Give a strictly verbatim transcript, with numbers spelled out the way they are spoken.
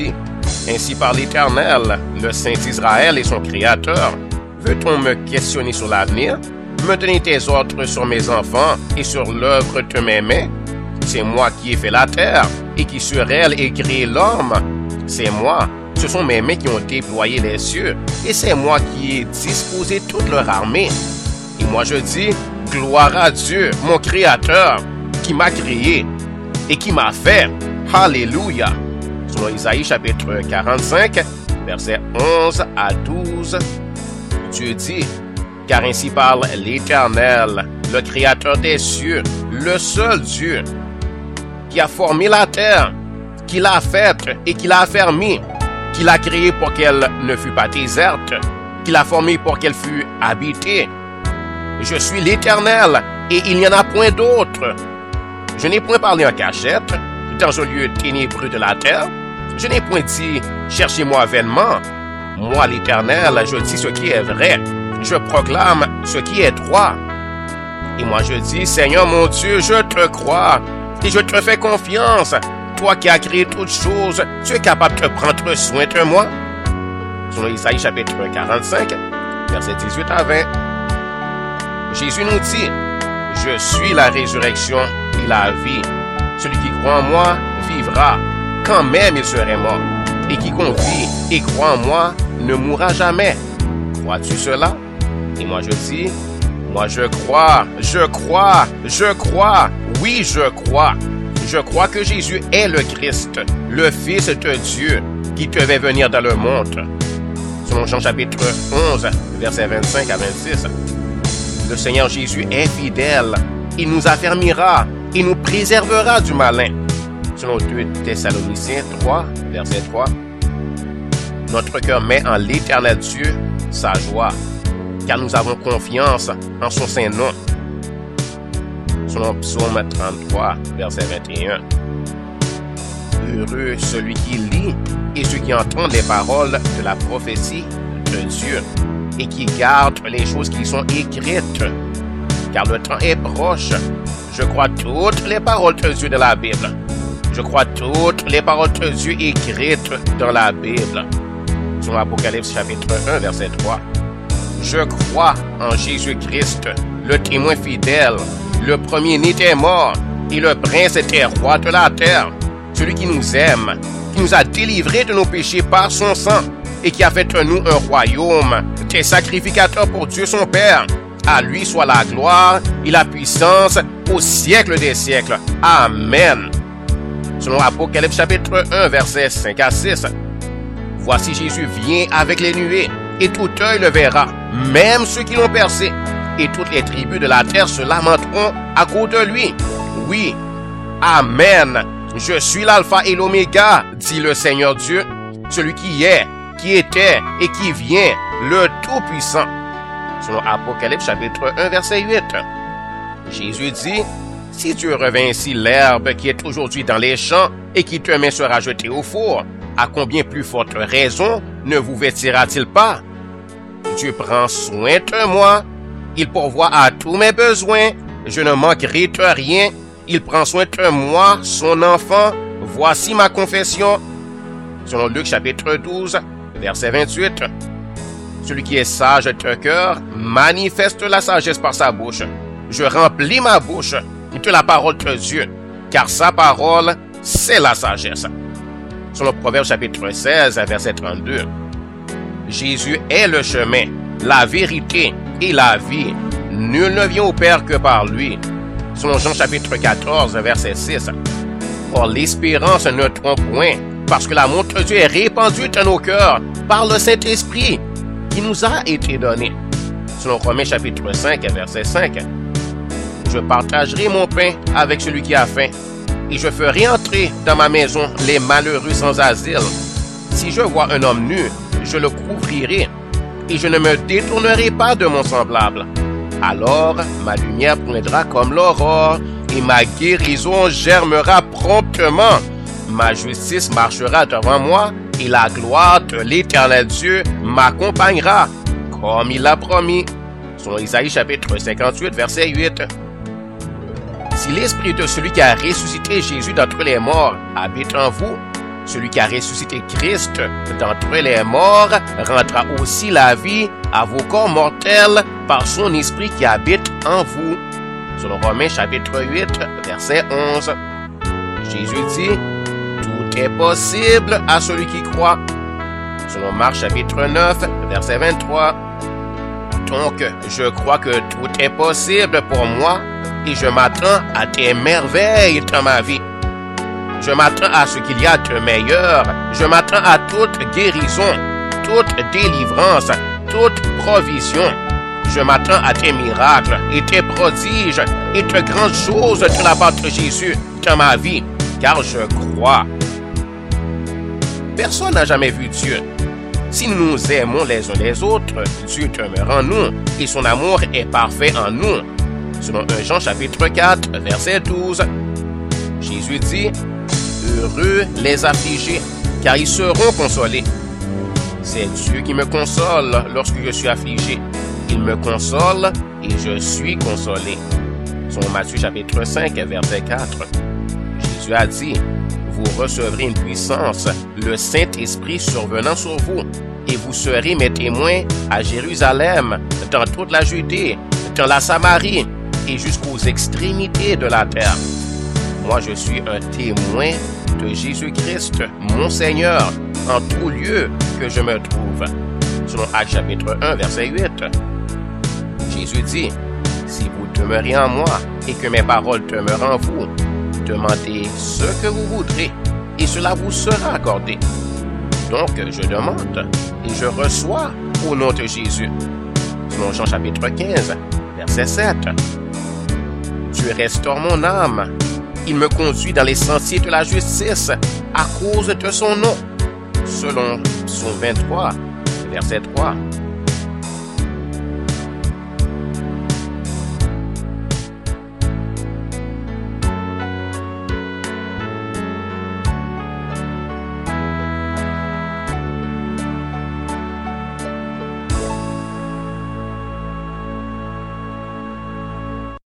dit, « Ainsi par l'Éternel, le Saint d'Israël et son Créateur, veut-on me questionner sur l'avenir, me donner tes ordres sur mes enfants et sur l'œuvre de mes mains? C'est moi qui ai fait la terre et qui sur elle ai créé l'homme. C'est moi, ce sont mes mains qui ont déployé les cieux et c'est moi qui ai disposé toute leur armée. Et moi je dis, gloire à Dieu, mon Créateur, qui m'a créé et qui m'a fait. Alléluia. » Selon Isaïe chapitre quarante-cinq, versets onze à douze, Dieu dit, « Car ainsi parle l'Éternel, le Créateur des cieux, le seul Dieu, qui a formé la terre, qui l'a faite et qui l'a affermie, qui l'a créée pour qu'elle ne fût pas déserte, qui l'a formée pour qu'elle fût habitée. Je suis l'Éternel, et il n'y en a point d'autre. Je n'ai point parlé en cachette, dans un lieu ténébreux de la terre. Je n'ai point dit, cherchez-moi vainement. Moi, l'Éternel, je dis ce qui est vrai. Je proclame ce qui est droit. Et moi, je dis, Seigneur mon Dieu, je te crois, et je te fais confiance. Toi qui as créé toutes choses, tu es capable de prendre soin de moi. Selon Isaïe chapitre quarante-cinq, versets dix-huit à vingt. Jésus nous dit, « Je suis la résurrection et la vie. Celui qui croit en moi vivra, quand même il serait mort. Et quiconque vit et croit en moi ne mourra jamais. » Crois-tu cela? Et moi je dis, « Moi je crois, je crois, je crois, oui je crois. Je crois que Jésus est le Christ, le Fils de Dieu, qui devait venir dans le monde. » Selon Jean chapitre onze, versets vingt-cinq à vingt-six. Le Seigneur Jésus est fidèle. Il nous affermira et nous préservera du malin. Selon deux Thessaloniciens trois, verset trois. Notre cœur met en l'Éternel Dieu sa joie, car nous avons confiance en son saint nom. Selon Psaume trente-trois, verset vingt et un. Heureux celui qui lit et ceux qui entendent les paroles de la prophétie de Dieu et qui gardent les choses qui sont écrites, car le temps est proche. Je crois toutes les paroles de Dieu de la Bible. Je crois toutes les paroles de Dieu écrites dans la Bible. Selon Apocalypse chapitre un, verset trois. Je crois en Jésus-Christ, le témoin fidèle, le premier-né des morts et le prince des rois de la terre, celui qui nous aime, qui nous a délivrés de nos péchés par son sang et qui a fait de nous un royaume, des sacrificateurs pour Dieu son Père. À lui soit la gloire et la puissance au siècle des siècles. Amen. Selon Apocalypse chapitre un, versets cinq à six. Voici Jésus vient avec les nuées, et tout œil le verra, même ceux qui l'ont percé, et toutes les tribus de la terre se lamenteront à cause de lui. Oui, Amen. Je suis l'alpha et l'oméga, dit le Seigneur Dieu, celui qui est, qui était et qui vient, le Tout-Puissant. Selon Apocalypse chapitre un, verset huit. Jésus dit, « Si Dieu revint ainsi l'herbe qui est aujourd'hui dans les champs et qui demain sera jetée au four, à combien plus forte raison ne vous vêtira-t-il pas? Dieu prend soin de moi, il pourvoit à tous mes besoins, je ne manquerai de rien, il prend soin de moi, son enfant, voici ma confession. » Selon Luc chapitre douze, verset vingt-huit. Celui qui est sage de cœur manifeste la sagesse par sa bouche. Je remplis ma bouche de la parole de Dieu, car sa parole, c'est la sagesse. Selon Proverbe chapitre seize, verset trente-deux. Jésus est le chemin, la vérité et la vie. Nul ne vient au Père que par lui. Selon Jean chapitre quatorze, verset six. Or l'espérance ne trompe point, parce que l'amour de Dieu est répandu dans nos cœurs par le Saint-Esprit qui nous a été donné. Selon Romains chapitre cinq, verset cinq. Je partagerai mon pain avec celui qui a faim, et je ferai entrer dans ma maison les malheureux sans asile. Si je vois un homme nu, je le couvrirai, et je ne me détournerai pas de mon semblable. Alors ma lumière poindra comme l'aurore, et ma guérison germera promptement. Ma justice marchera devant moi, et la gloire de l'Éternel Dieu m'accompagnera, comme il l'a promis. Selon Isaïe chapitre cinquante-huit, verset huit. Si l'esprit de celui qui a ressuscité Jésus d'entre les morts habite en vous, celui qui a ressuscité Christ d'entre les morts rendra aussi la vie à vos corps mortels par son esprit qui habite en vous. Selon Romains chapitre huit, verset onze. Jésus dit, tout est possible à celui qui croit. Selon Marc chapitre neuf, verset vingt-trois. Donc, je crois que tout est possible pour moi et je m'attends à des merveilles dans ma vie. Je m'attends à ce qu'il y a de meilleur. Je m'attends à toute guérison, toute délivrance, toute provision. Je m'attends à des miracles et des prodiges et de grandes choses de la part de Jésus dans ma vie, car je crois. Personne n'a jamais vu Dieu. Si nous nous aimons les uns les autres, Dieu demeure en nous et son amour est parfait en nous. Selon un Jean chapitre quatre, verset douze. Jésus dit, heureux les affligés, car ils seront consolés. C'est Dieu qui me console lorsque je suis affligé. Il me console et je suis consolé. Selon Matthieu chapitre cinq, verset quatre. Jésus a dit, vous recevrez une puissance, le Saint-Esprit survenant sur vous, et vous serez mes témoins à Jérusalem, dans toute la Judée, dans la Samarie, et jusqu'aux extrémités de la terre. Moi, je suis un témoin de Jésus-Christ, mon Seigneur, en tout lieu que je me trouve. Selon Actes chapitre un, verset huit. Jésus dit, si vous demeurez en moi et que mes paroles demeurent en vous, demandez ce que vous voudrez et cela vous sera accordé. Donc, je demande et je reçois au nom de Jésus. Selon Jean chapitre quinze, verset sept. Dieu restaure mon âme. Il me conduit dans les sentiers de la justice à cause de son nom. Selon Psaume vingt-trois, verset trois.